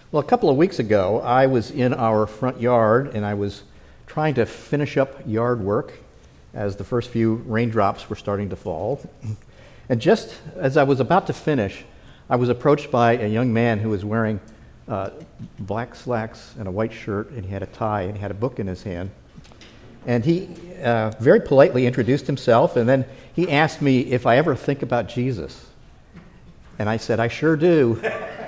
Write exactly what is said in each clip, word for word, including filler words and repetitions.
Well, a couple of weeks ago, I was in our front yard and I was trying to finish up yard work as the first few raindrops were starting to fall. And just as I was about to finish, I was approached by a young man who was wearing uh, black slacks and a white shirt, and he had a tie and he had a book in his hand. And he uh, very politely introduced himself, and then he asked me if I ever think about Jesus. And I said, I sure do.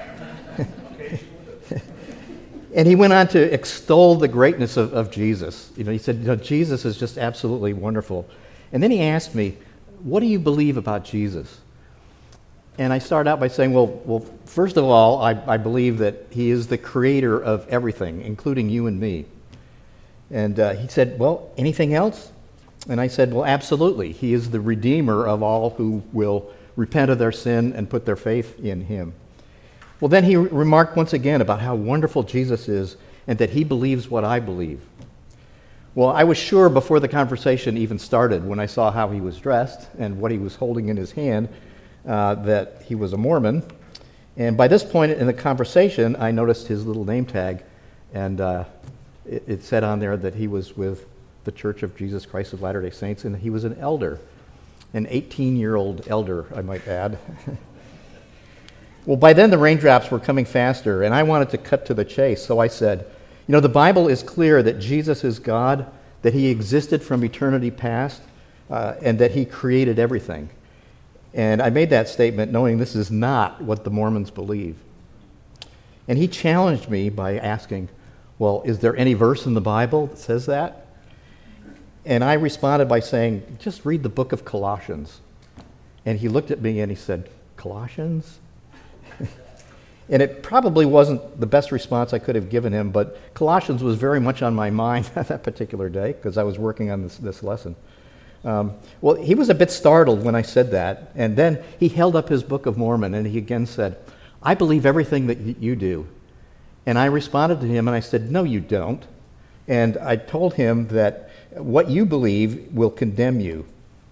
And he went on to extol the greatness of, of Jesus. You know, he said, you know, Jesus is just absolutely wonderful. And then he asked me, what do you believe about Jesus? And I started out by saying, well, well, first of all, I, I believe that he is the creator of everything, including you and me. And uh, he said, well, anything else? And I said, well, absolutely. He is the redeemer of all who will repent of their sin and put their faith in him. Well, then he re- remarked once again about how wonderful Jesus is and that he believes what I believe. Well, I was sure before the conversation even started, when I saw how he was dressed and what he was holding in his hand, uh, that he was a Mormon. And by this point in the conversation, I noticed his little name tag, and uh, it, it said on there that he was with the Church of Jesus Christ of Latter-day Saints, and he was an elder, an eighteen-year-old elder, I might add. Well, by then the raindrops were coming faster, and I wanted to cut to the chase, so I said, you know, the Bible is clear that Jesus is God, that he existed from eternity past, uh, and that he created everything. And I made that statement knowing this is not what the Mormons believe. And he challenged me by asking, well, is there any verse in the Bible that says that? And I responded by saying, just read the book of Colossians. And he looked at me and he said, Colossians? And it probably wasn't the best response I could have given him, but Colossians was very much on my mind that particular day because I was working on this, this lesson. Um, well, he was a bit startled when I said that, and then he held up his Book of Mormon and he again said, I believe everything that y- you do. And I responded to him and I said, no, you don't. And I told him that what you believe will condemn you.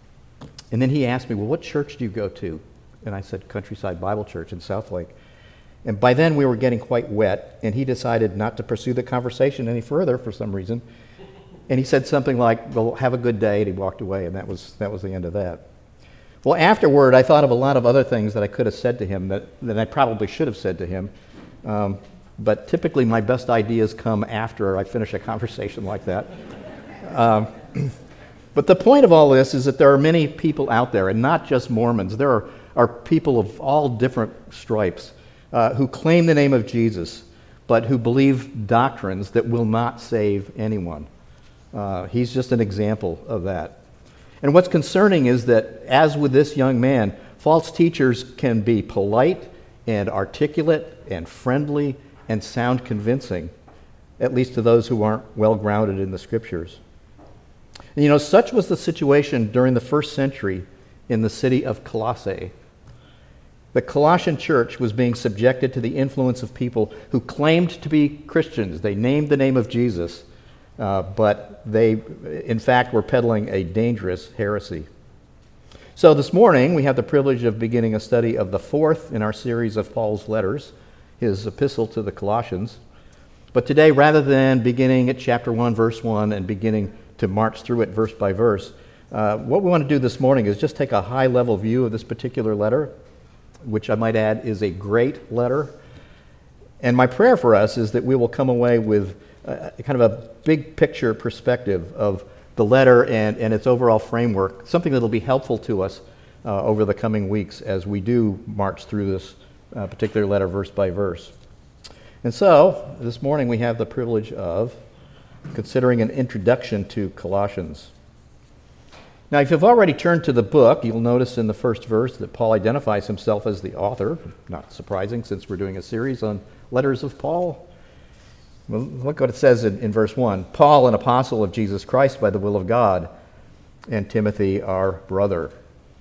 And then he asked me, well, what church do you go to? And I said, Countryside Bible Church in Southlake. And by then we were getting quite wet, and he decided not to pursue the conversation any further for some reason. And he said something like, well, have a good day, and he walked away, and that was that was the end of that. Well, afterward, I thought of a lot of other things that I could have said to him that, that I probably should have said to him. Um, but typically my best ideas come after I finish a conversation like that. Um, but the point of all this is that there are many people out there, and not just Mormons. There are, are people of all different stripes Uh, who claim the name of Jesus, but who believe doctrines that will not save anyone. Uh, he's just an example of that. And what's concerning is that, as with this young man, false teachers can be polite and articulate and friendly and sound convincing, at least to those who aren't well grounded in the Scriptures. And, you know, such was the situation during the first century in the city of Colossae. The Colossian church was being subjected to the influence of people who claimed to be Christians. They named the name of Jesus, uh, but they, in fact, were peddling a dangerous heresy. So this morning, we have the privilege of beginning a study of the fourth in our series of Paul's letters, his epistle to the Colossians. But today, rather than beginning at chapter one, verse one, and beginning to march through it verse by verse, uh, what we want to do this morning is just take a high-level view of this particular letter, which I might add is a great letter. And my prayer for us is that we will come away with a, kind of a big picture perspective of the letter and, and its overall framework, something that will be helpful to us uh, over the coming weeks as we do march through this uh, particular letter verse by verse. And so, this morning we have the privilege of considering an introduction to Colossians. Now, if you've already turned to the book, you'll notice in the first verse that Paul identifies himself as the author. Not surprising, since we're doing a series on letters of Paul. Well, look what it says in, in verse one. Paul, an apostle of Jesus Christ by the will of God, and Timothy, our brother.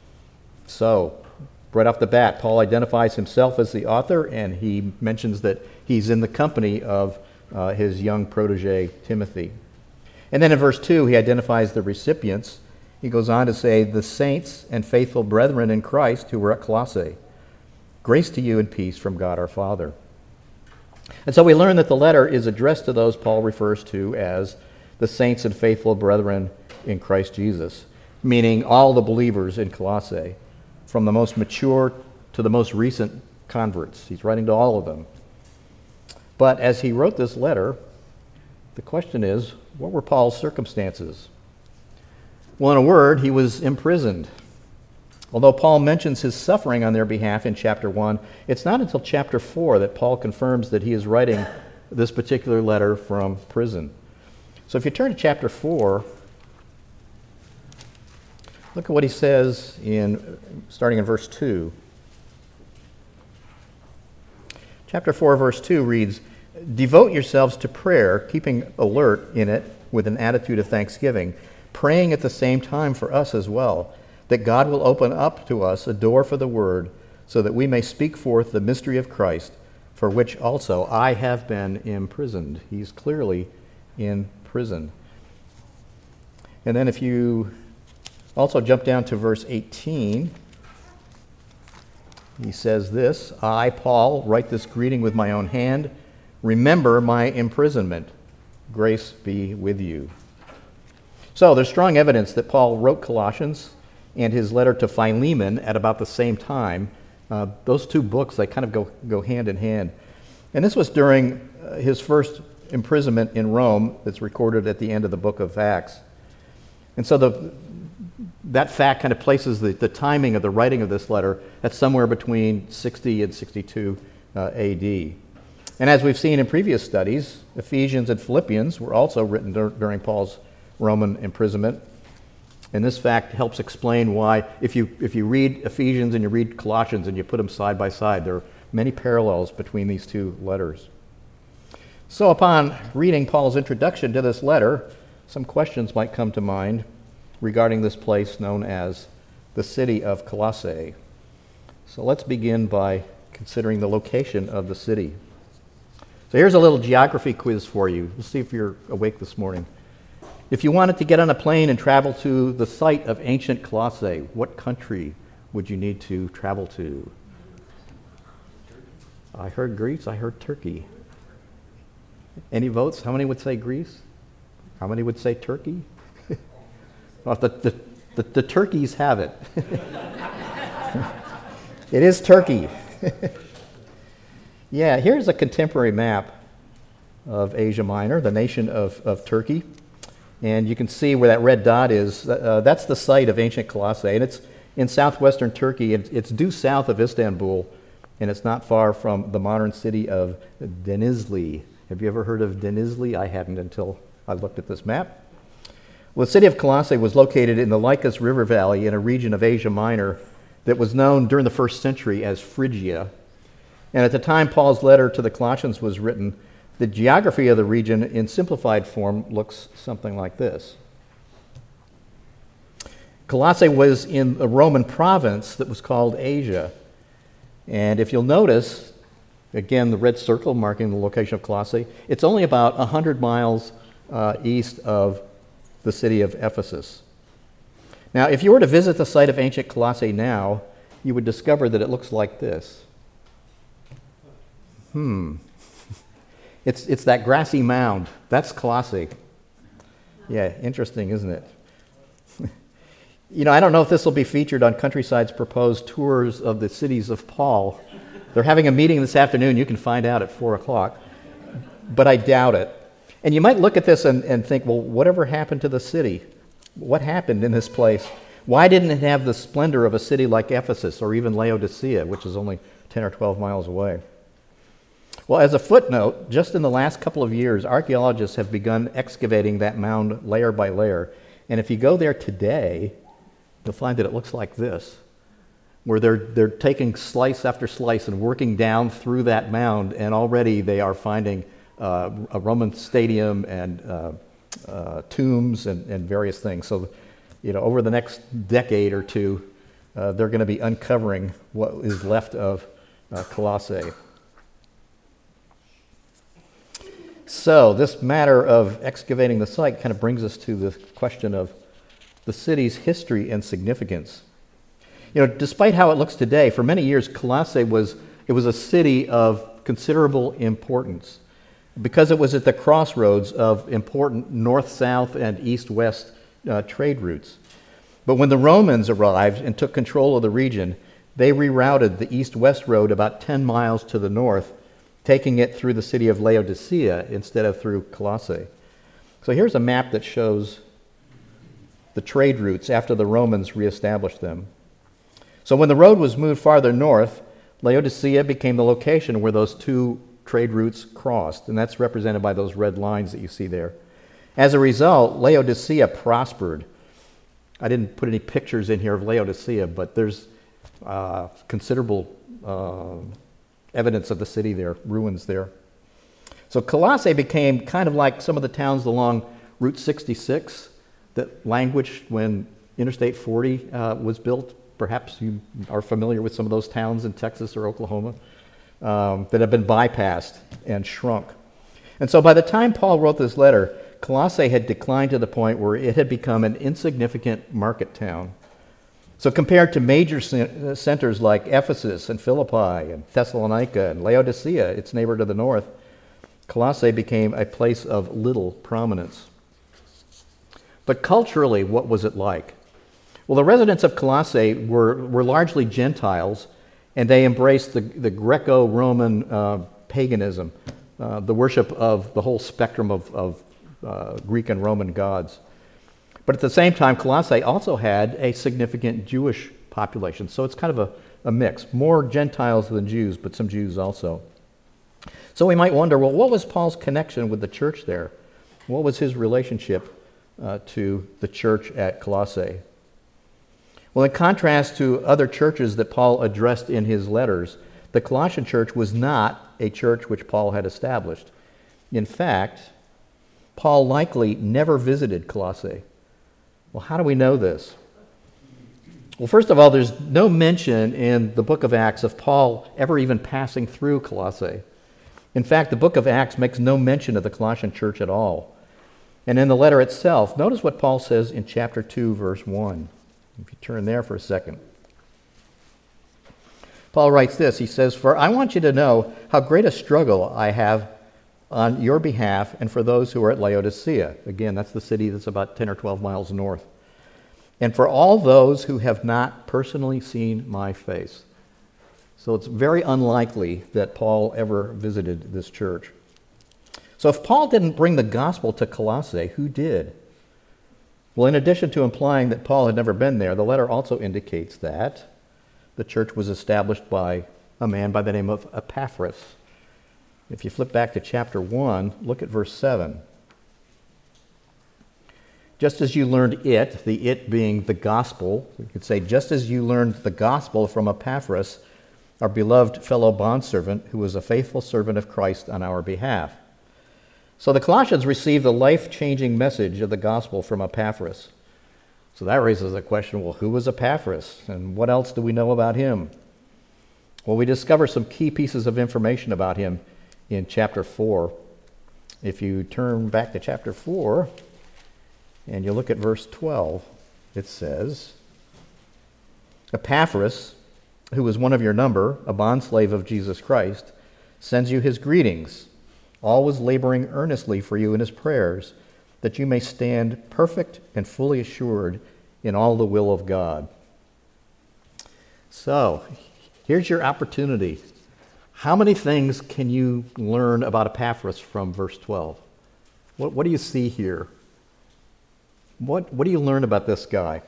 So, right off the bat, Paul identifies himself as the author, and he mentions that he's in the company of uh, his young protege, Timothy. And then in verse two, he identifies the recipients. He goes on to say, the saints and faithful brethren in Christ who were at Colossae. Grace to you and peace from God our Father. And so we learn that the letter is addressed to those Paul refers to as the saints and faithful brethren in Christ Jesus, meaning all the believers in Colossae, from the most mature to the most recent converts. He's writing to all of them. But as he wrote this letter, the question is, what were Paul's circumstances? Well, in a word, he was imprisoned. Although Paul mentions his suffering on their behalf in chapter one, it's not until chapter four that Paul confirms that he is writing this particular letter from prison. So if you turn to chapter four, look at what he says in starting in verse two. Chapter four, verse two reads, "Devote yourselves to prayer, keeping alert in it with an attitude of thanksgiving, praying at the same time for us as well, that God will open up to us a door for the word, so that we may speak forth the mystery of Christ, for which also I have been imprisoned." He's clearly in prison. And then if you also jump down to verse eighteen, he says this, "I, Paul, write this greeting with my own hand. Remember my imprisonment. Grace be with you." So there's strong evidence that Paul wrote Colossians and his letter to Philemon at about the same time. Uh, those two books, they kind of go, go hand in hand. And this was during uh, his first imprisonment in Rome that's recorded at the end of the book of Acts. And so the, that fact kind of places the, the timing of the writing of this letter at somewhere between sixty and sixty-two uh, A D. And as we've seen in previous studies, Ephesians and Philippians were also written dur- during Paul's Roman imprisonment. And this fact helps explain why, if you if you read Ephesians and you read Colossians and you put them side by side, there are many parallels between these two letters. So upon reading Paul's introduction to this letter, some questions might come to mind regarding this place known as the city of Colossae. So let's begin by considering the location of the city. So here's a little geography quiz for you. Let's see if you're awake this morning. If you wanted to get on a plane and travel to the site of ancient Colossae, what country would you need to travel to? I heard Greece, I heard Turkey. Any votes? How many would say Greece? How many would say Turkey? Well, the, the, the, the turkeys have it. It is Turkey. Yeah, here's a contemporary map of Asia Minor, the nation of, of Turkey. And you can see where that red dot is. Uh, that's the site of ancient Colossae. And it's in southwestern Turkey. It's, it's due south of Istanbul. And it's not far from the modern city of Denizli. Have you ever heard of Denizli? I hadn't until I looked at this map. Well, the city of Colossae was located in the Lycus River Valley in a region of Asia Minor that was known during the first century as Phrygia. And at the time Paul's letter to the Colossians was written, the geography of the region in simplified form looks something like this. Colossae was in a Roman province that was called Asia. And if you'll notice, again, the red circle marking the location of Colossae, it's only about one hundred miles uh, east of the city of Ephesus. Now, if you were to visit the site of ancient Colossae now, you would discover that it looks like this. Hmm. It's, it's that grassy mound. That's Colossae. Yeah, interesting, isn't it? You know, I don't know if this will be featured on Countryside's proposed tours of the cities of Paul. They're having a meeting this afternoon. You can find out at four o'clock. But I doubt it. And you might look at this and, and think, well, whatever happened to the city? What happened in this place? Why didn't it have the splendor of a city like Ephesus or even Laodicea, which is only ten or twelve miles away? Well, as a footnote, just in the last couple of years, archaeologists have begun excavating that mound layer by layer. And if you go there today, you'll find that it looks like this, where they're, they're taking slice after slice and working down through that mound, and already they are finding uh, a Roman stadium and uh, uh, tombs and, and various things. So, you know, over the next decade or two, uh, they're going to be uncovering what is left of uh, Colossae. So this matter of excavating the site kind of brings us to the question of the city's history and significance. You know, despite how it looks today, for many years Colossae was it was a city of considerable importance because it was at the crossroads of important north-south and east-west uh, trade routes. But when the Romans arrived and took control of the region, they rerouted the east-west road about ten miles to the north, taking it through the city of Laodicea instead of through Colossae. So here's a map that shows the trade routes after the Romans reestablished them. So when the road was moved farther north, Laodicea became the location where those two trade routes crossed, and that's represented by those red lines that you see there. As a result, Laodicea prospered. I didn't put any pictures in here of Laodicea, but there's uh, considerable uh, evidence of the city there, ruins there. So Colossae became kind of like some of the towns along Route sixty-six that languished when Interstate forty uh, was built. Perhaps you are familiar with some of those towns in Texas or Oklahoma um, that have been bypassed and shrunk. And so by the time Paul wrote this letter, Colossae had declined to the point where it had become an insignificant market town. So compared to major centers like Ephesus and Philippi and Thessalonica and Laodicea, its neighbor to the north, Colossae became a place of little prominence. But culturally, what was it like? Well, the residents of Colossae were, were largely Gentiles, and they embraced the, the Greco-Roman uh, paganism, uh, the worship of the whole spectrum of, of uh, Greek and Roman gods. But at the same time, Colossae also had a significant Jewish population, so it's kind of a, a mix. More Gentiles than Jews, but some Jews also. So we might wonder, well, what was Paul's connection with the church there? What was his relationship uh, to the church at Colossae? Well, in contrast to other churches that Paul addressed in his letters, the Colossian church was not a church which Paul had established. In fact, Paul likely never visited Colossae. Well, how do we know this? Well, first of all, there's no mention in the book of Acts of Paul ever even passing through Colossae. In fact, the book of Acts makes no mention of the Colossian church at all. And in the letter itself, notice what Paul says in chapter two, verse one. If you turn there for a second. Paul writes this, he says, "For I want you to know how great a struggle I have on your behalf and for those who are at Laodicea." Again, that's the city that's about ten or twelve miles north. "And for all those who have not personally seen my face." So it's very unlikely that Paul ever visited this church. So if Paul didn't bring the gospel to Colossae, who did? Well, in addition to implying that Paul had never been there, the letter also indicates that the church was established by a man by the name of Epaphras. If you flip back to chapter one, look at verse seven. "Just as you learned it," the it being the gospel, we could say, "just as you learned the gospel from Epaphras, our beloved fellow bondservant, who was a faithful servant of Christ on our behalf." So the Colossians received the life-changing message of the gospel from Epaphras. So that raises the question, well, who was Epaphras? And what else do we know about him? Well, we discover some key pieces of information about him in chapter four. If you turn back to chapter four and you look at verse twelve, it says, "Epaphras, who is one of your number, a bondslave of Jesus Christ, sends you his greetings, always laboring earnestly for you in his prayers, that you may stand perfect and fully assured in all the will of God." So, here's your opportunity. How many things can you learn about Epaphras from verse twelve? What, what do you see here? What, what do you learn about this guy?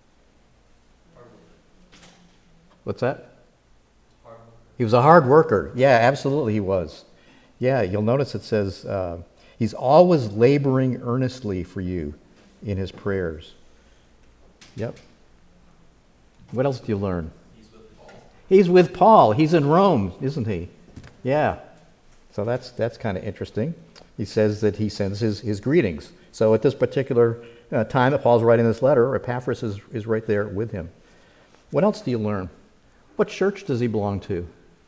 What's that? He was a hard worker. Yeah, absolutely he was. Yeah, you'll notice it says uh, he's always laboring earnestly for you in his prayers. Yep. What else do you learn? He's with Paul. He's with Paul. He's in Rome, isn't he? Yeah. So that's that's kind of interesting. He says that he sends his, his greetings. So at this particular uh, time that Paul's writing this letter, Epaphras is, is right there with him. What else do you learn? What church does he belong to?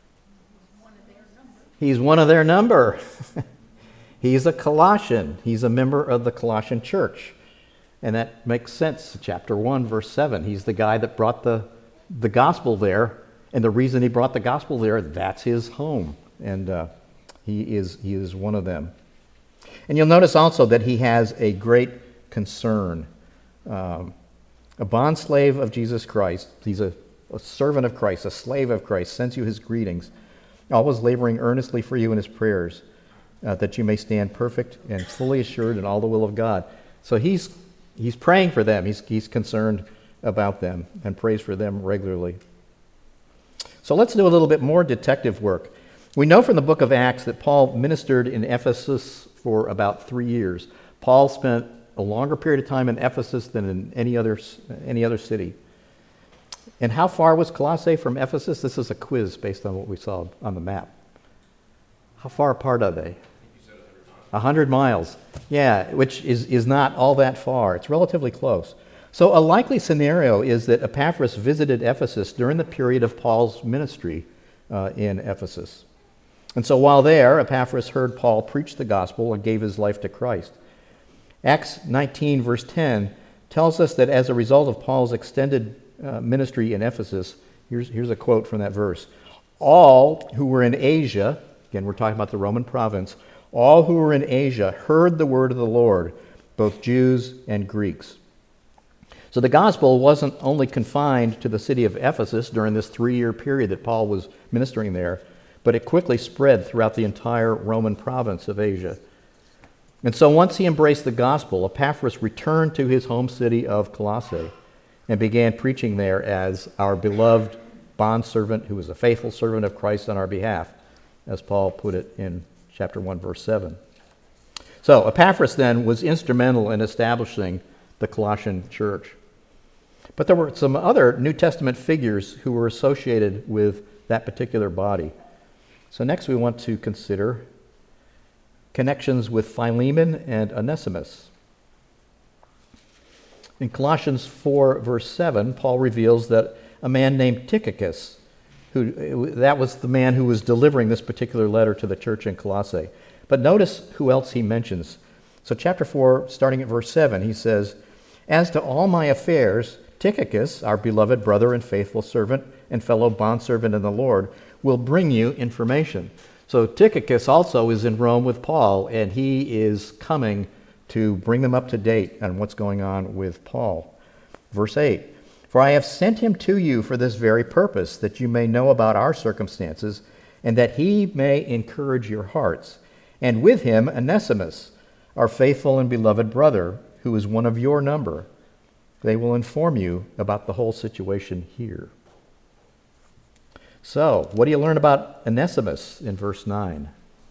He's one of their number. He's a Colossian. He's a member of the Colossian church. And that makes sense. Chapter one, verse seven. He's the guy that brought the, the gospel there. And the reason he brought the gospel there, that's his home. and uh, he is he is one of them. And you'll notice also that he has a great concern. Um, a bondslave of Jesus Christ, he's a, a servant of Christ, a slave of Christ, sends you his greetings, always laboring earnestly for you in his prayers, uh, that you may stand perfect and fully assured in all the will of God. So he's he's praying for them. He's he's concerned about them and prays for them regularly. So let's do a little bit more detective work. We know from the book of Acts that Paul ministered in Ephesus for about three years. Paul spent a longer period of time in Ephesus than in any other any other city. And how far was Colossae from Ephesus? This is a quiz based on what we saw on the map. How far apart are they? A hundred miles. Yeah, which is, is not all that far. It's relatively close. So a likely scenario is that Epaphras visited Ephesus during the period of Paul's ministry uh, in Ephesus. And so while there, Epaphras heard Paul preach the gospel and gave his life to Christ. Acts nineteen, verse ten, tells us that as a result of Paul's extended uh, ministry in Ephesus, here's, here's a quote from that verse, all who were in Asia, again, we're talking about the Roman province, all who were in Asia heard the word of the Lord, both Jews and Greeks. So the gospel wasn't only confined to the city of Ephesus during this three-year period that Paul was ministering there, but it quickly spread throughout the entire Roman province of Asia. And so once he embraced the gospel, Epaphras returned to his home city of Colossae and began preaching there as our beloved bondservant who was a faithful servant of Christ on our behalf, as Paul put it in chapter one, verse seven. So Epaphras then was instrumental in establishing the Colossian church. But there were some other New Testament figures who were associated with that particular body. So next we want to consider connections with Philemon and Onesimus. In Colossians four, verse seven, Paul reveals that a man named Tychicus, who that was the man who was delivering this particular letter to the church in Colossae. But notice who else he mentions. So chapter four, starting at verse seven, he says, "As to all my affairs, Tychicus, our beloved brother and faithful servant and fellow bondservant in the Lord, will bring you information." So Tychicus also is in Rome with Paul, and he is coming to bring them up to date on what's going on with Paul. Verse eight, "For I have sent him to you for this very purpose, that you may know about our circumstances, and that he may encourage your hearts. And with him Onesimus, our faithful and beloved brother, who is one of your number. They will inform you about the whole situation here." So, what do you learn about Onesimus in verse nine?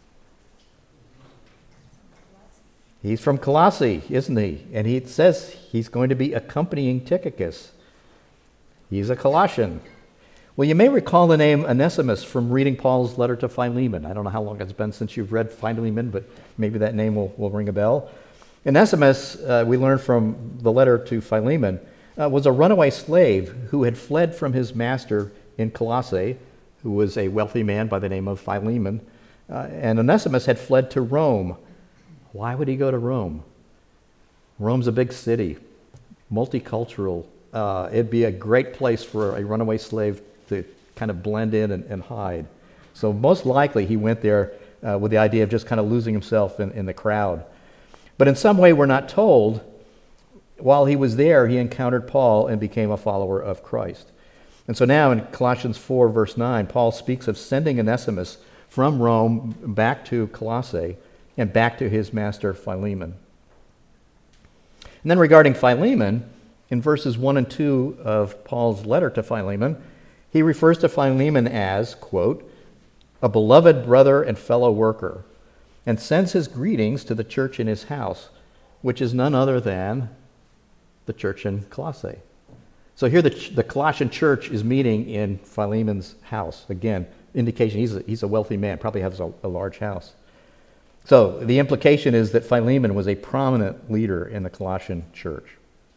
He's from Colossae, isn't he? And he says he's going to be accompanying Tychicus. He's a Colossian. Well, you may recall the name Onesimus from reading Paul's letter to Philemon. I don't know how long it's been since you've read Philemon, but maybe that name will, will ring a bell. Onesimus, uh, we learned from the letter to Philemon, uh, was a runaway slave who had fled from his master in Colossae, who was a wealthy man by the name of Philemon. Uh, and Onesimus had fled to Rome. Why would he go to Rome? Rome's a big city, multicultural. Uh, it'd be a great place for a runaway slave to kind of blend in and, and hide. So most likely he went there uh, with the idea of just kind of losing himself in, in the crowd. But in some way we're not told, while he was there, he encountered Paul and became a follower of Christ. And so now in Colossians four, verse nine, Paul speaks of sending Onesimus from Rome back to Colossae and back to his master Philemon. And then regarding Philemon, in verses one and two of Paul's letter to Philemon, he refers to Philemon as, quote, "a beloved brother and fellow worker," and sends his greetings to the church in his house, which is none other than the church in Colossae. So here the, the Colossian church is meeting in Philemon's house. Again, indication he's a, he's a wealthy man, probably has a, a large house. So the implication is that Philemon was a prominent leader in the Colossian church.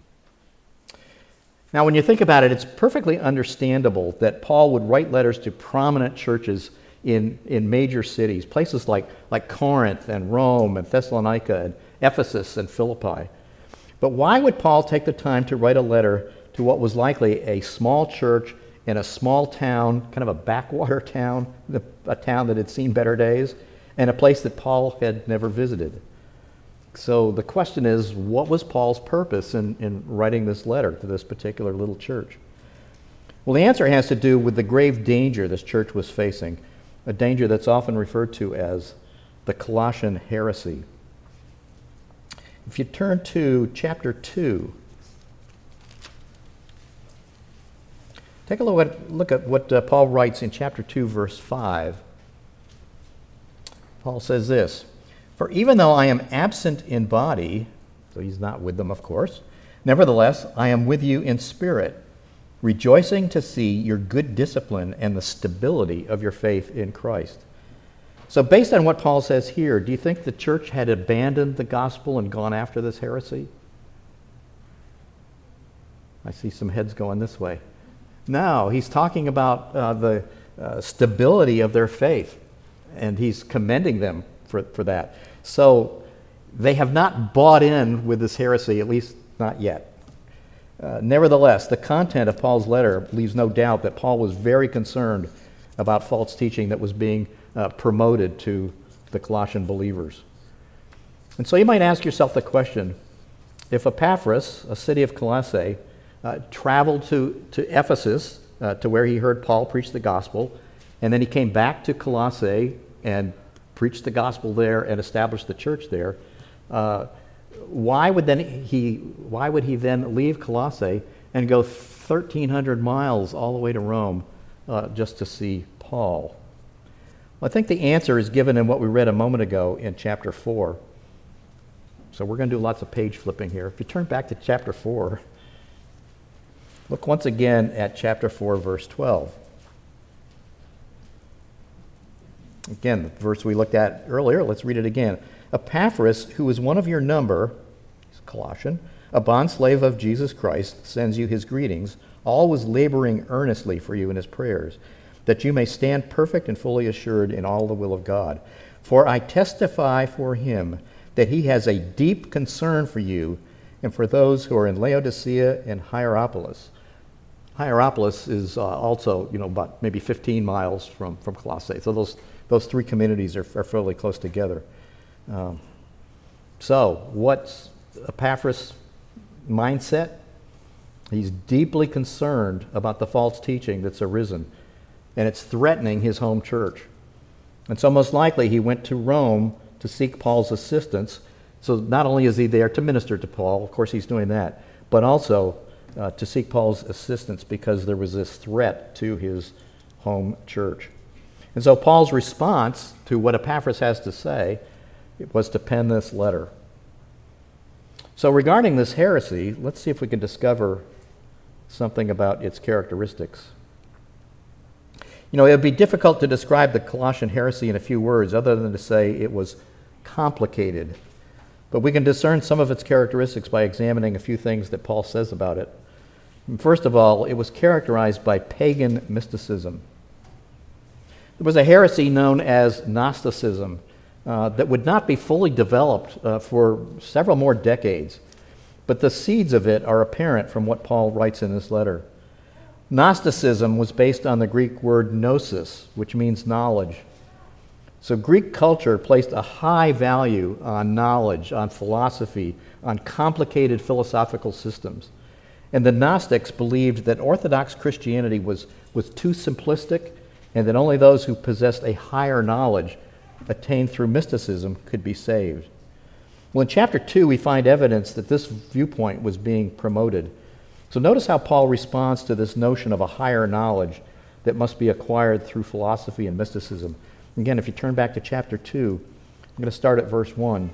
Now, when you think about it, it's perfectly understandable that Paul would write letters to prominent churches in, in major cities, places like, like Corinth and Rome and Thessalonica and Ephesus and Philippi. But why would Paul take the time to write a letter to what was likely a small church in a small town, kind of a backwater town a town that had seen better days, and a place that Paul had never visited. So the question is, what was Paul's purpose in, in writing this letter to this particular little church? Well, the answer has to do with the grave danger this church was facing, a danger that's often referred to as the Colossian heresy. If you turn to chapter two, take a look at, look at what uh, Paul writes in chapter two, verse five. Paul says this, "For even though I am absent in body," so he's not with them, of course, "nevertheless, I am with you in spirit, rejoicing to see your good discipline and the stability of your faith in Christ." So based on what Paul says here, do you think the church had abandoned the gospel and gone after this heresy? I see some heads going this way. No, he's talking about uh, the uh, stability of their faith, and he's commending them for, for that. So they have not bought in with this heresy, at least not yet. Uh, nevertheless, the content of Paul's letter leaves no doubt that Paul was very concerned about false teaching that was being uh, promoted to the Colossian believers. And so you might ask yourself the question, if Epaphras, a city of Colossae, uh, traveled to, to Ephesus, uh, to where he heard Paul preach the gospel, and then he came back to Colossae and preached the gospel there and established the church there, uh, Why would then he? Why would he then leave Colossae and go thirteen hundred miles all the way to Rome uh, just to see Paul? Well, I think the answer is given in what we read a moment ago in chapter four. So we're going to do lots of page flipping here. If you turn back to chapter four, look once again at chapter four, verse twelve. Again, the verse we looked at earlier. Let's read it again. "Epaphras, who is one of your number," he's Colossian, "a bondslave of Jesus Christ, sends you his greetings, always laboring earnestly for you in his prayers, that you may stand perfect and fully assured in all the will of God. For I testify for him that he has a deep concern for you and for those who are in Laodicea and Hierapolis." Hierapolis is uh, also, you know, about maybe fifteen miles from, from Colossae. So those, those three communities are, are fairly close together. Um, so, what's Epaphras' mindset? He's deeply concerned about the false teaching that's arisen, and it's threatening his home church. And so most likely he went to Rome to seek Paul's assistance. So not only is he there to minister to Paul, of course he's doing that, but also uh, to seek Paul's assistance because there was this threat to his home church. And so Paul's response to what Epaphras has to say It was to pen this letter. So regarding this heresy, let's see if we can discover something about its characteristics. You know, it would be difficult to describe the Colossian heresy in a few words other than to say it was complicated. But we can discern some of its characteristics by examining a few things that Paul says about it. First of all, it was characterized by pagan mysticism. There was a heresy known as Gnosticism uh, that would not be fully developed uh, for several more decades, but the seeds of it are apparent from what Paul writes in this letter. Gnosticism was based on the Greek word gnosis, which means knowledge. So Greek culture placed a high value on knowledge, on philosophy, on complicated philosophical systems. And the Gnostics believed that Orthodox Christianity was, was too simplistic and that only those who possessed a higher knowledge attained through mysticism could be saved. Well, in chapter two, we find evidence that this viewpoint was being promoted. So notice how Paul responds to this notion of a higher knowledge that must be acquired through philosophy and mysticism. Again, if you turn back to chapter two, I'm going to start at verse one.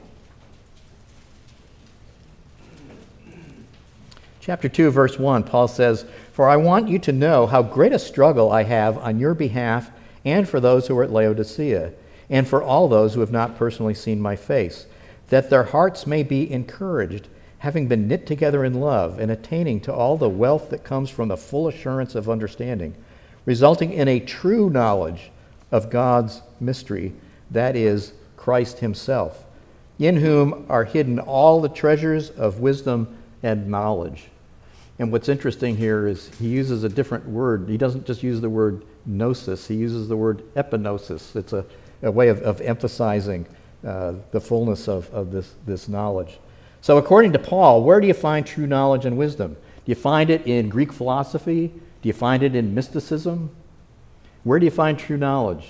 Chapter two, verse one, Paul says, "For I want you to know how great a struggle I have on your behalf and for those who are at Laodicea, and for all those who have not personally seen my face, that their hearts may be encouraged, having been knit together in love and attaining to all the wealth that comes from the full assurance of understanding, resulting in a true knowledge of God's mystery, that is, Christ himself, in whom are hidden all the treasures of wisdom and knowledge." And what's interesting here is he uses a different word. He doesn't just use the word gnosis. He uses the word epignosis. It's a, a way of, of emphasizing uh, the fullness of, of this, this knowledge. So according to Paul, where do you find true knowledge and wisdom? Do you find it in Greek philosophy? Do you find it in mysticism? Where do you find true knowledge?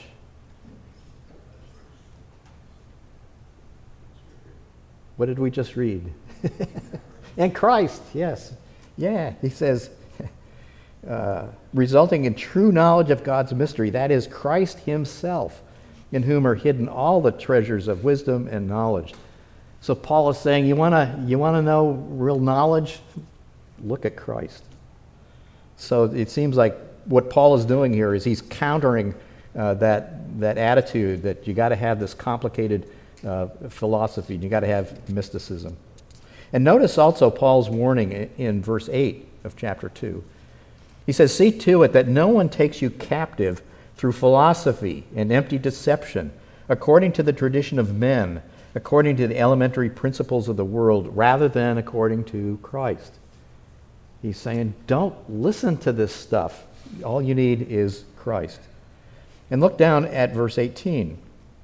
What did we just read? And Christ, yes. Yeah, he says, uh, resulting in true knowledge of God's mystery, that is Christ himself, in whom are hidden all the treasures of wisdom and knowledge. So Paul is saying, you want to you want to know real knowledge? Look at Christ. So it seems like what Paul is doing here is he's countering uh, that, that attitude that you got to have this complicated uh, philosophy, you got to have mysticism. And notice also Paul's warning in, in verse eight of chapter two. He says, see to it that no one takes you captive through philosophy and empty deception, according to the tradition of men, according to the elementary principles of the world, rather than according to Christ. He's saying, don't listen to this stuff. All you need is Christ. And look down at verse eighteen.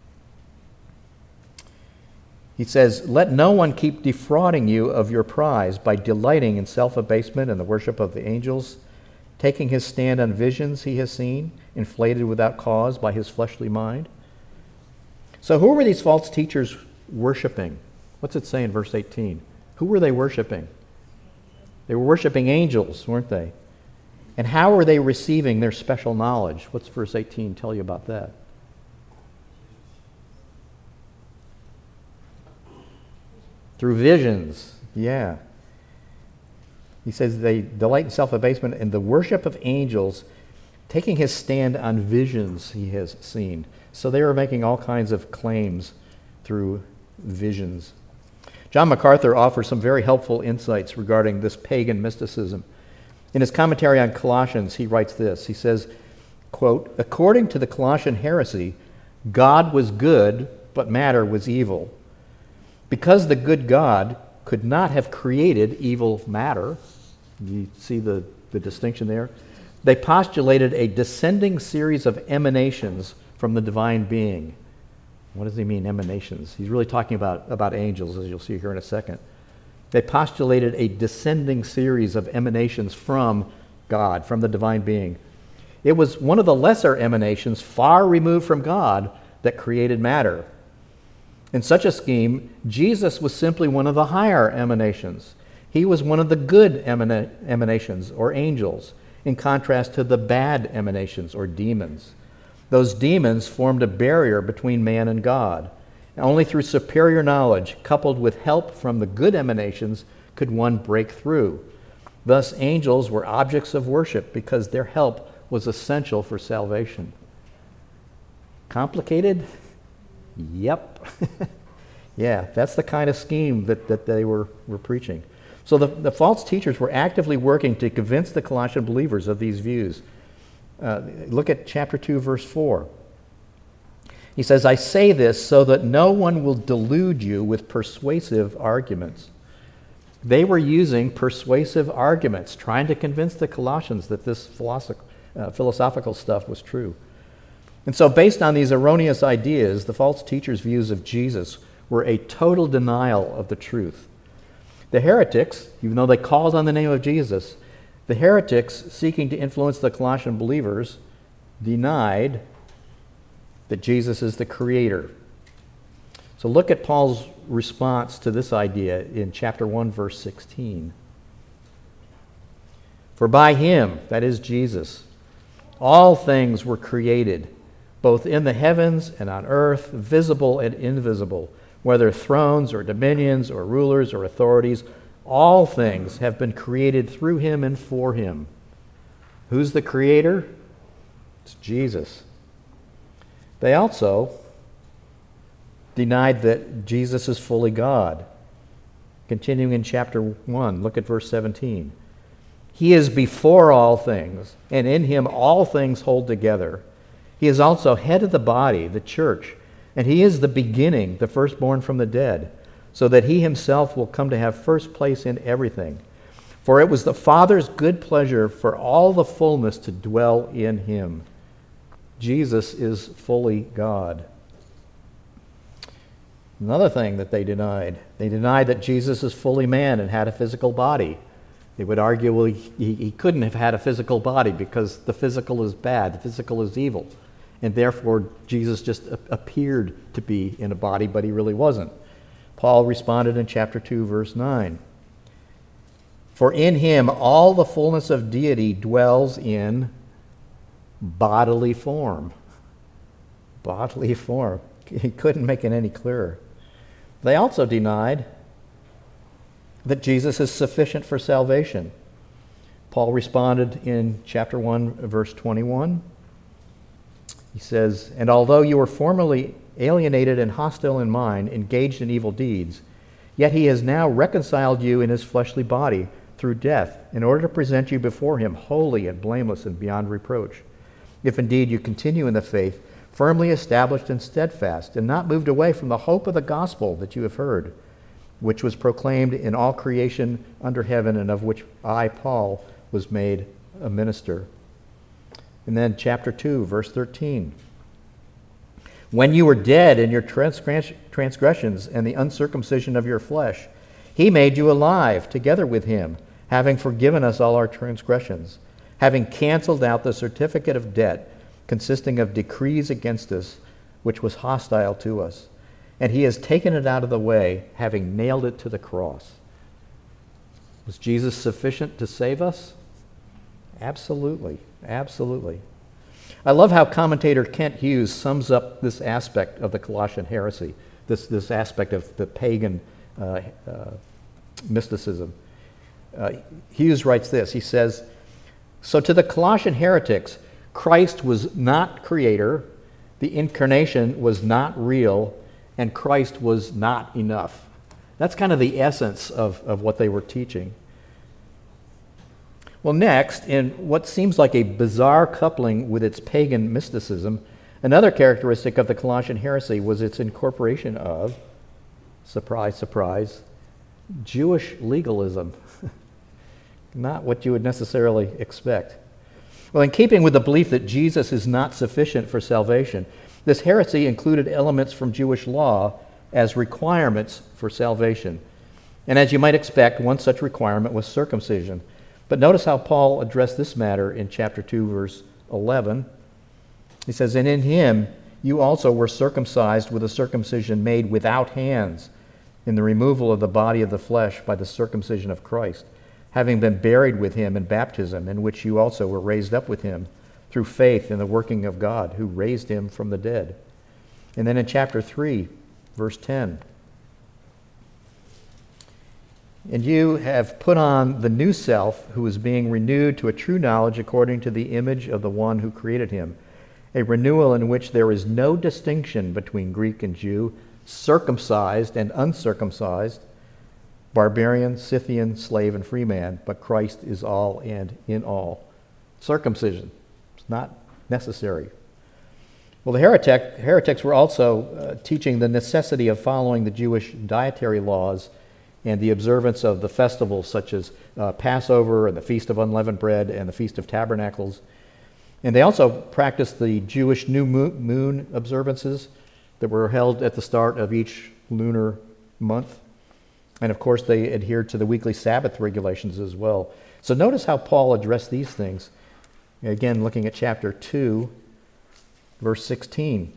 He says, let no one keep defrauding you of your prize by delighting in self-abasement and the worship of the angels, taking his stand on visions he has seen, inflated without cause by his fleshly mind. So who were these false teachers worshiping? What's it say in verse eighteen? Who were they worshiping? They were worshiping angels, weren't they? And how were they receiving their special knowledge? What's verse eighteen tell you about that? Through visions, yeah. He says they delight in self-abasement and the worship of angels, taking his stand on visions he has seen. So they were making all kinds of claims through visions. John MacArthur offers some very helpful insights regarding this pagan mysticism. In his commentary on Colossians, he writes this. He says, quote, according to the Colossian heresy, God was good, but matter was evil. Because the good God could not have created evil matter, you see the, the distinction there? They postulated a descending series of emanations from the divine being. What does he mean, emanations? He's really talking about, about angels, as you'll see here in a second. They postulated a descending series of emanations from God, from the divine being. It was one of the lesser emanations, far removed from God, that created matter. In such a scheme, Jesus was simply one of the higher emanations. He was one of the good emana- emanations, or angels, in contrast to the bad emanations, or demons. Those demons formed a barrier between man and God. Only through superior knowledge, coupled with help from the good emanations, could one break through. Thus, angels were objects of worship because their help was essential for salvation. Complicated? Yep. Yeah, that's the kind of scheme that, that they were, were preaching. So the, the false teachers were actively working to convince the Colossian believers of these views. Uh, look at chapter two, verse four. He says, I say this so that no one will delude you with persuasive arguments. They were using persuasive arguments, trying to convince the Colossians that this philosoph- uh, philosophical stuff was true. And so based on these erroneous ideas, the false teachers' views of Jesus were a total denial of the truth. The heretics, even though they called on the name of Jesus, the heretics seeking to influence the Colossian believers denied that Jesus is the creator. So look at Paul's response to this idea in chapter one, verse sixteen. For by him, that is Jesus, all things were created, both in the heavens and on earth, visible and invisible, whether thrones or dominions or rulers or authorities, all things have been created through him and for him. Who's the creator? It's Jesus. They also denied that Jesus is fully God. Continuing in chapter one, look at verse seventeen. He is before all things, and in him all things hold together. He is also head of the body, the church, and he is the beginning, the firstborn from the dead, so that he himself will come to have first place in everything. For it was the Father's good pleasure for all the fullness to dwell in him, Jesus is fully God. Another thing that they denied, they denied that Jesus is fully man and had a physical body. They would argue, well, he, he couldn't have had a physical body because the physical is bad, the physical is evil, and therefore Jesus just a- appeared to be in a body, but he really wasn't. Paul responded in chapter two, verse nine. For in him all the fullness of deity dwells in bodily form. Bodily form. He couldn't make it any clearer. They also denied that Jesus is sufficient for salvation. Paul responded in chapter one, verse twenty-one. He says, and although you were formerly alienated and hostile in mind, engaged in evil deeds, yet he has now reconciled you in his fleshly body through death, in order to present you before him holy and blameless and beyond reproach. If indeed you continue in the faith, firmly established and steadfast, and not moved away from the hope of the gospel that you have heard, which was proclaimed in all creation under heaven, and of which I, Paul, was made a minister. And then chapter two, verse thirteen. When you were dead in your transgressions and the uncircumcision of your flesh, he made you alive together with him, having forgiven us all our transgressions, having canceled out the certificate of debt consisting of decrees against us, which was hostile to us. And he has taken it out of the way, having nailed it to the cross. Was Jesus sufficient to save us? Absolutely. Absolutely. I love how commentator Kent Hughes sums up this aspect of the Colossian heresy, this, this aspect of the pagan uh, uh, mysticism. Uh, Hughes writes this. He says, so to the Colossian heretics, Christ was not creator, the incarnation was not real, and Christ was not enough. That's kind of the essence of, of what they were teaching. Well, next, in what seems like a bizarre coupling with its pagan mysticism, another characteristic of the Colossian heresy was its incorporation of, surprise, surprise, Jewish legalism. Not what you would necessarily expect. Well, in keeping with the belief that Jesus is not sufficient for salvation, this heresy included elements from Jewish law as requirements for salvation. And as you might expect, one such requirement was circumcision. But notice how Paul addressed this matter in chapter two, verse eleven. He says, and in him you also were circumcised with a circumcision made without hands, in the removal of the body of the flesh by the circumcision of Christ, having been buried with him in baptism, in which you also were raised up with him through faith in the working of God, who raised him from the dead. And then in chapter three, verse ten, and you have put on the new self, who is being renewed to a true knowledge according to the image of the one who created him, a renewal in which there is no distinction between Greek and Jew, circumcised and uncircumcised, barbarian, Scythian, slave, and free man, but Christ is all and in all. Circumcision is not necessary. Well, the heretic, heretics were also uh, teaching the necessity of following the Jewish dietary laws and the observance of the festivals such as uh, Passover and the Feast of Unleavened Bread and the Feast of Tabernacles. And they also practiced the Jewish new moon observances that were held at the start of each lunar month. And of course, they adhered to the weekly Sabbath regulations as well. So notice how Paul addressed these things. Again, looking at chapter two, verse sixteen.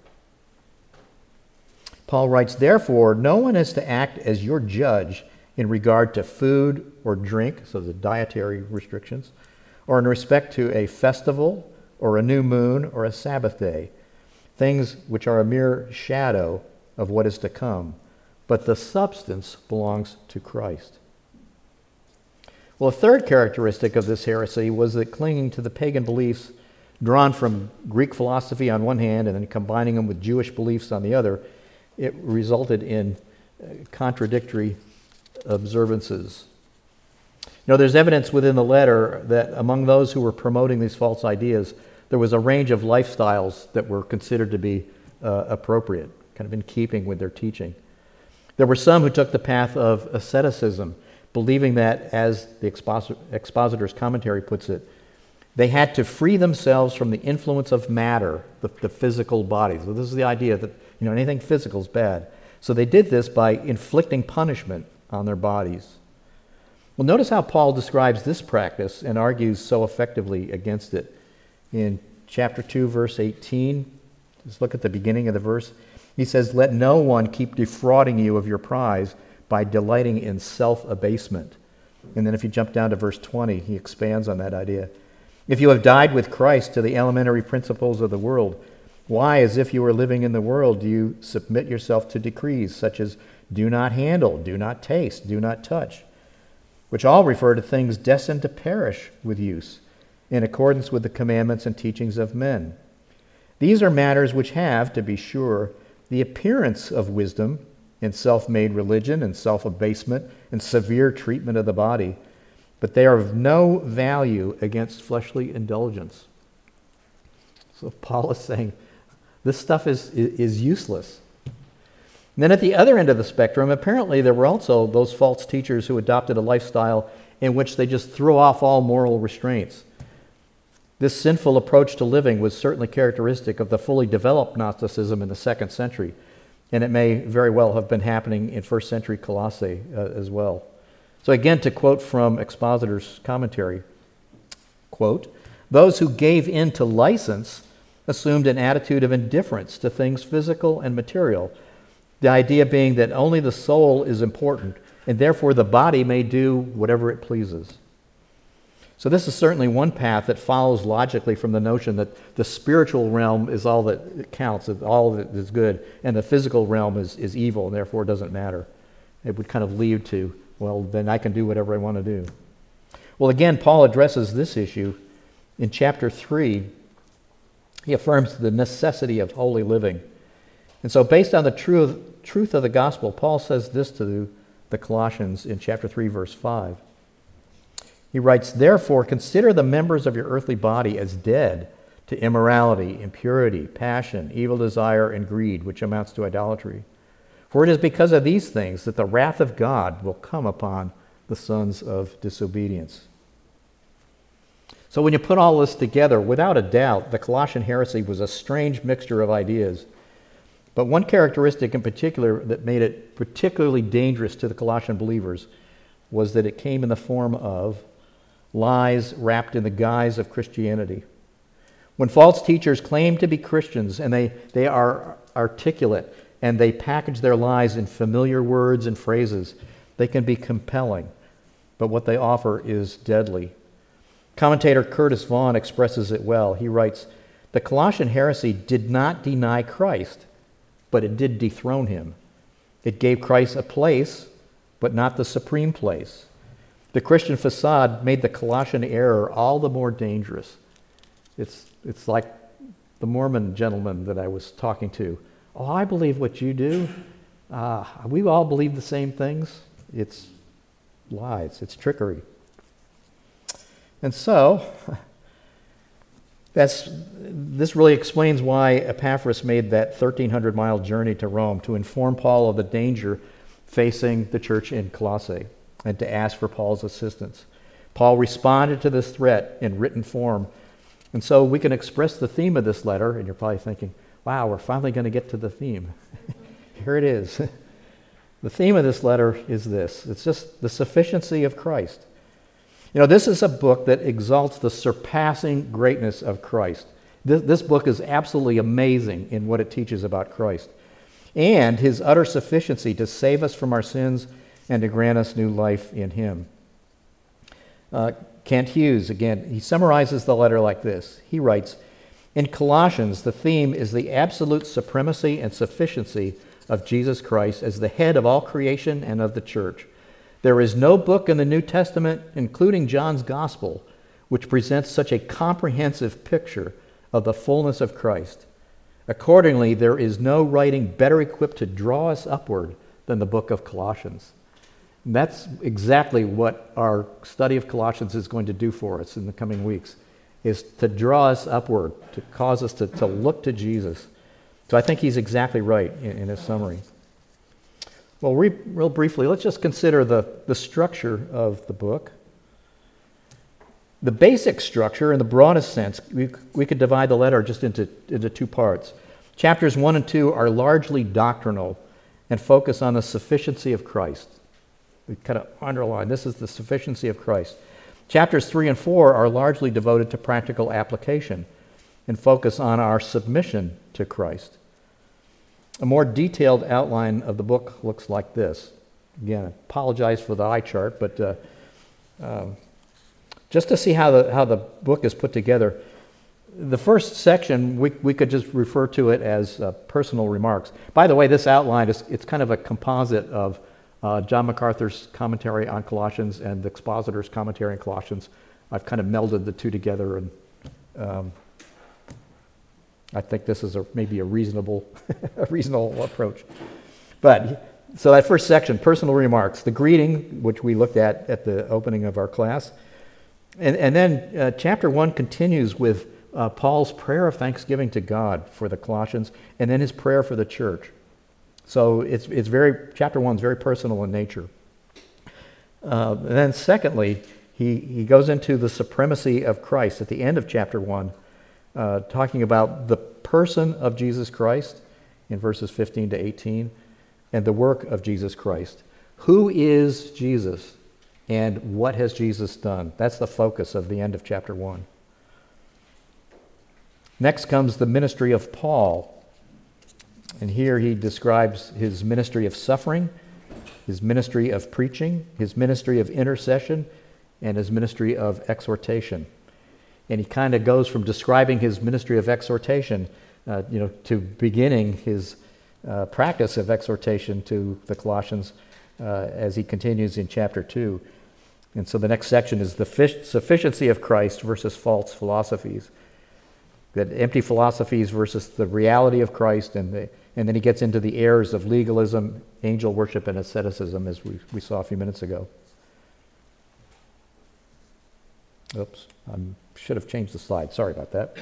Paul writes, therefore, no one is to act as your judge in regard to food or drink, so the dietary restrictions, or in respect to a festival or a new moon or a Sabbath day, things which are a mere shadow of what is to come. But the substance belongs to Christ. Well, a third characteristic of this heresy was that clinging to the pagan beliefs drawn from Greek philosophy on one hand and then combining them with Jewish beliefs on the other, it resulted in contradictory observances. You know, there's evidence within the letter that among those who were promoting these false ideas, there was a range of lifestyles that were considered to be uh, appropriate, kind of in keeping with their teaching. There were some who took the path of asceticism, believing that, as the exposit- expositor's commentary puts it, They had to free themselves from the influence of matter, the, the physical body. So this is the idea that, you know, anything physical is bad. So they did this by inflicting punishment on their bodies. Well, notice how Paul describes this practice and argues so effectively against it. In chapter two, verse eighteen, just look at the beginning of the verse. He says, "Let no one keep defrauding you of your prize by delighting in self-abasement." And then if you jump down to verse twenty, he expands on that idea. "If you have died with Christ to the elementary principles of the world, why, as if you were living in the world, do you submit yourself to decrees such as do not handle, do not taste, do not touch, which all refer to things destined to perish with use, in accordance with the commandments and teachings of men? These are matters which have, to be sure, the appearance of wisdom in self-made religion and self-abasement and severe treatment of the body, but they are of no value against fleshly indulgence." So Paul is saying this stuff is, is useless. And then at the other end of the spectrum, apparently there were also those false teachers who adopted a lifestyle in which they just threw off all moral restraints. This sinful approach to living was certainly characteristic of the fully developed Gnosticism in the second century, and it may very well have been happening in first century Colossae uh, as well. So again, to quote from Expositor's commentary, quote, "Those who gave in to license assumed an attitude of indifference to things physical and material, the idea being that only the soul is important, and therefore the body may do whatever it pleases." So this is certainly one path that follows logically from the notion that the spiritual realm is all that counts, that all that is good, and the physical realm is, is evil, and therefore it doesn't matter. It would kind of lead to, well, then I can do whatever I want to do. Well, again, Paul addresses this issue in chapter three. He affirms the necessity of holy living. And so based on the truth, truth of the gospel, Paul says this to the Colossians in chapter three, verse five. He writes, "Therefore, consider the members of your earthly body as dead to immorality, impurity, passion, evil desire, and greed, which amounts to idolatry. For it is because of these things that the wrath of God will come upon the sons of disobedience." So when you put all this together, without a doubt, the Colossian heresy was a strange mixture of ideas. But one characteristic in particular that made it particularly dangerous to the Colossian believers was that it came in the form of lies wrapped in the guise of Christianity. When false teachers claim to be Christians and they, they are articulate and they package their lies in familiar words and phrases, they can be compelling, but what they offer is deadly. Commentator Curtis Vaughan expresses it well. He writes, "The Colossian heresy did not deny Christ, but it did dethrone him. It gave Christ a place, but not the supreme place. The Christian facade made the Colossian error all the more dangerous." It's, it's like the Mormon gentleman that I was talking to. "Oh, I believe what you do. Uh, we all believe the same things." It's lies. It's trickery. And so, that's, this really explains why Epaphras made that thirteen hundred mile journey to Rome to inform Paul of the danger facing the church in Colossae and to ask for Paul's assistance. Paul responded to this threat in written form. And so we can express the theme of this letter, and you're probably thinking, wow, we're finally going to get to the theme. Here it is. The theme of this letter is this. It's just the sufficiency of Christ. You know, this is a book that exalts the surpassing greatness of Christ. This, this book is absolutely amazing in what it teaches about Christ and his utter sufficiency to save us from our sins and to grant us new life in him. Uh, Kent Hughes, again, he summarizes the letter like this. He writes, "In Colossians, the theme is the absolute supremacy and sufficiency of Jesus Christ as the head of all creation and of the church. There is no book in the New Testament, including John's Gospel, which presents such a comprehensive picture of the fullness of Christ. Accordingly, there is no writing better equipped to draw us upward than the book of Colossians." And that's exactly what our study of Colossians is going to do for us in the coming weeks, is to draw us upward, to cause us to, to look to Jesus. So I think he's exactly right in, in his summary. Well, re, real briefly, let's just consider the, the structure of the book. The basic structure, in the broadest sense, we, we could divide the letter just into, into two parts. Chapters one and two are largely doctrinal and focus on the sufficiency of Christ. We kind of underline, this is the sufficiency of Christ. Chapters three and four are largely devoted to practical application and focus on our submission to Christ. A more detailed outline of the book looks like this. Again, I apologize for the eye chart, but uh, um, just to see how the, how the book is put together, the first section, we, we could just refer to it as uh, personal remarks. By the way, this outline, is it's kind of a composite of uh, John MacArthur's commentary on Colossians and the expositor's commentary on Colossians. I've kind of melded the two together, and um, I think this is a, maybe a reasonable, a reasonable approach. But, so that first section, personal remarks, the greeting, which we looked at at the opening of our class, and, and then uh, chapter one continues with uh, Paul's prayer of thanksgiving to God for the Colossians, and then his prayer for the church. So it's it's very, chapter one is very personal in nature. Uh, and then secondly, he, he goes into the supremacy of Christ at the end of chapter one, uh, talking about the person of Jesus Christ in verses fifteen to eighteen, and the work of Jesus Christ. Who is Jesus, and what has Jesus done? That's the focus of the end of chapter one. Next comes the ministry of Paul. And here he describes his ministry of suffering, his ministry of preaching, his ministry of intercession, and his ministry of exhortation. And he kind of goes from describing his ministry of exhortation, uh, you know, to beginning his uh, practice of exhortation to the Colossians uh, as he continues in chapter two. And so the next section is the fish- sufficiency of Christ versus false philosophies. That empty philosophies versus the reality of Christ, and the, and then he gets into the errors of legalism, angel worship, and asceticism, as we, we saw a few minutes ago. Oops, I should have changed the slide. Sorry about that.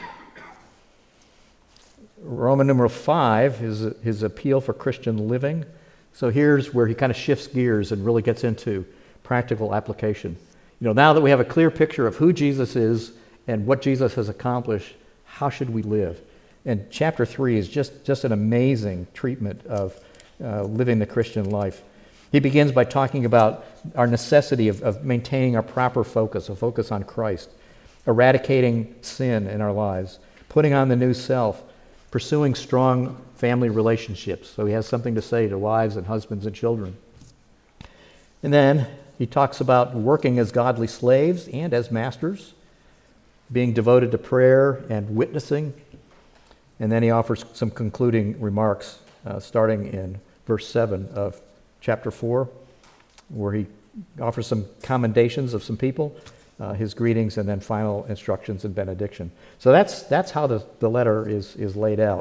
Roman numeral five is his appeal for Christian living. So here's where he kind of shifts gears and really gets into practical application. You know, now that we have a clear picture of who Jesus is and what Jesus has accomplished, how should we live? And chapter three is just, just an amazing treatment of uh, living the Christian life. He begins by talking about our necessity of, of maintaining our proper focus, a focus on Christ, eradicating sin in our lives, putting on the new self, pursuing strong family relationships. So he has something to say to wives and husbands and children. And then he talks about working as godly slaves and as masters, being devoted to prayer and witnessing. And then he offers some concluding remarks, uh, starting in verse seven of chapter four, where he offers some commendations of some people, uh, his greetings, and then final instructions and benediction. So that's that's how the, the letter is, is laid out.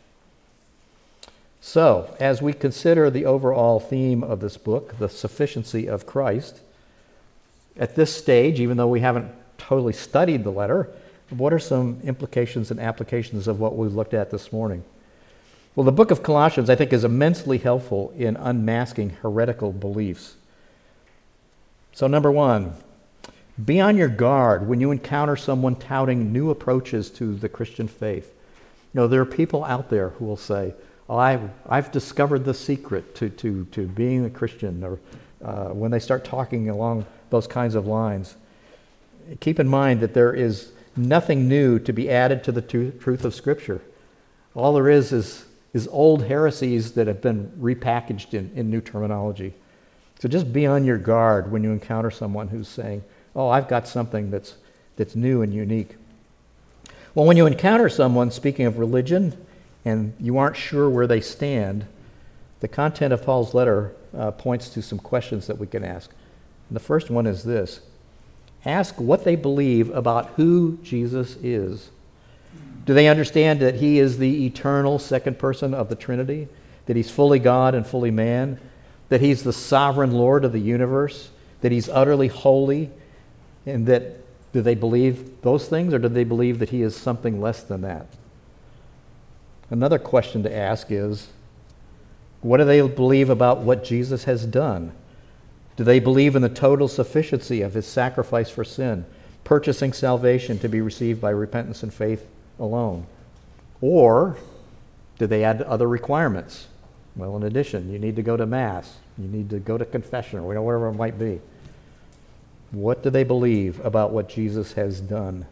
So, as we consider the overall theme of this book, the sufficiency of Christ, at this stage, even though we haven't totally studied the letter, what are some implications and applications of what we looked at this morning? Well, the book of Colossians, I think, is immensely helpful in unmasking heretical beliefs. So, number one, be on your guard when you encounter someone touting new approaches to the Christian faith. You know, there are people out there who will say, oh, I, I've discovered the secret to, to, to being a Christian, or uh, when they start talking along those kinds of lines. Keep in mind that there is nothing new to be added to the truth of Scripture. All there is is, is old heresies that have been repackaged in, in new terminology. So just be on your guard when you encounter someone who's saying, oh, I've got something that's, that's new and unique. Well, when you encounter someone speaking of religion and you aren't sure where they stand, the content of Paul's letter uh, points to some questions that we can ask. And the first one is this. Ask what they believe about who Jesus is. Do they understand that he is the eternal second person of the Trinity? That he's fully God and fully man? That he's the sovereign Lord of the universe? That he's utterly holy? And that, do they believe those things, or do they believe that he is something less than that? Another question to ask is, what do they believe about what Jesus has done? Do they believe in the total sufficiency of his sacrifice for sin? purchasing salvation to be received by repentance and faith alone? Or did they add other requirements? Well, in addition, you need to go to Mass. You need to go to confession, or whatever it might be. What do they believe about what Jesus has done?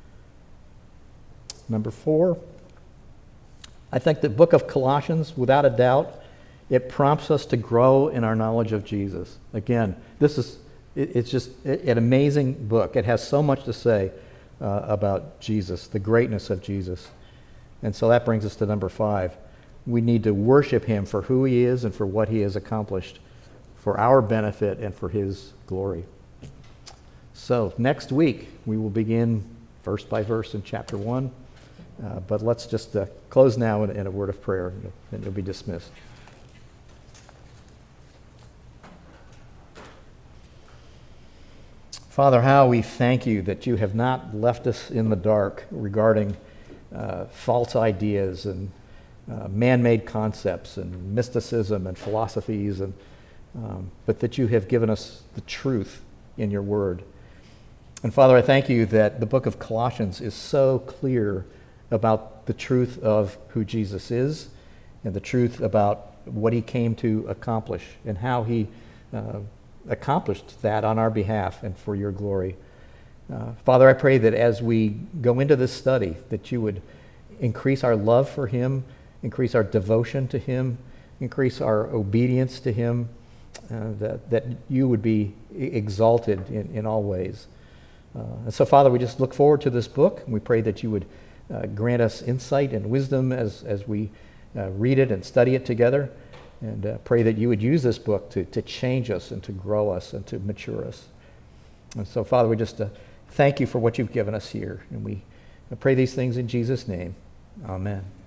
Number four, I think the book of Colossians, without a doubt, it prompts us to grow in our knowledge of Jesus. Again, this is, it, it's just an amazing book. It has so much to say uh, about Jesus, the greatness of Jesus. And so that brings us to number five. We need to worship him for who he is and for what he has accomplished for our benefit and for his glory. So next week, we will begin verse by verse in chapter one. Uh, but let's just uh, close now in, in a word of prayer, and you'll be dismissed. Father, how we thank you that you have not left us in the dark regarding uh, false ideas and uh, man-made concepts and mysticism and philosophies, and um, but that you have given us the truth in your word. And Father, I thank you that the book of Colossians is so clear about the truth of who Jesus is and the truth about what he came to accomplish and how he uh, accomplished that on our behalf and for your glory. Uh, Father, I pray that as we go into this study, that you would increase our love for him, increase our devotion to him, increase our obedience to him, uh, that, that you would be exalted in, in all ways. Uh, and so, Father, we just look forward to this book. We pray that you would uh, grant us insight and wisdom as, as we uh, read it and study it together, and uh, pray that you would use this book to, to change us and to grow us and to mature us. And so, Father, we just uh, thank you for what you've given us here, and we pray these things in Jesus' name. Amen.